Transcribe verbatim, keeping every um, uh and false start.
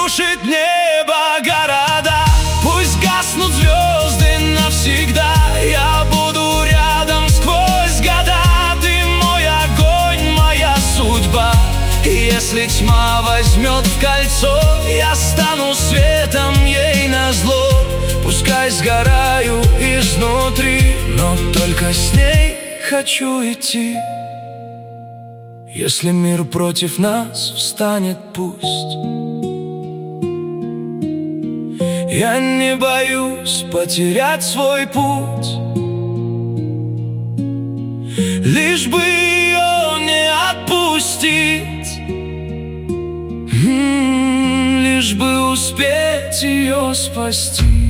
разрушит небо, города. Пусть гаснут звезды навсегда, я буду рядом сквозь года. Ты мой огонь, моя судьба. И если тьма возьмет в кольцо, я стану светом ей назло. Пускай сгораю изнутри, но только с ней хочу идти. Если мир против нас встанет, пусть. Я не боюсь потерять свой путь, лишь бы ее не отпустить, м-м, лишь бы успеть ее спасти.